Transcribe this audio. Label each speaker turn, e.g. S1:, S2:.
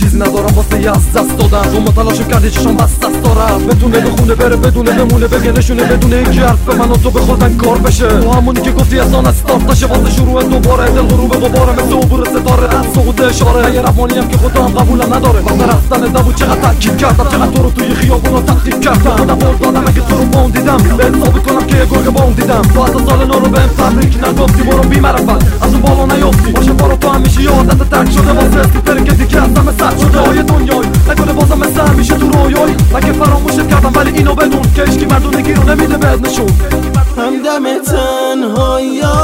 S1: چیزی ندارم واسه از دست دادن شما تلاشم کردی چشم بست دست دارم بتونه بخونه بره بدونه بمونه بگه نشونه بدونه یکی حرف من و تو بخوردن کار بشه تو همونی که گفتی از آن استارت نشه واسه شروع دوباره دل غروب غباره مثل عبور ستاره از سقوط اشاره اگه رفانی هم که خودم قبولم نداره واسه رفتن نبود چقدر تاکید کردم چقدر تو رو توی خیابونا تخریب کردم خودم برد دادم اگه تو رو بام دیدم بهت ثابت کنم که یه گرگ بام دیدم تو از سال نو رو بهم تبریک نگفتی برو بی‌معرفت از اون بالا نیافتی باشه بارو تو همیشه یادت ترک شده واسه استیپری که دیگه از همه سر شده های دنیای نکنه بازم مثل همیشه تو رویای مگه فراموشت کردم ولی اینو بدون که عشقی مردونگی رو نمیده بهت نشون
S2: همدم تنهایی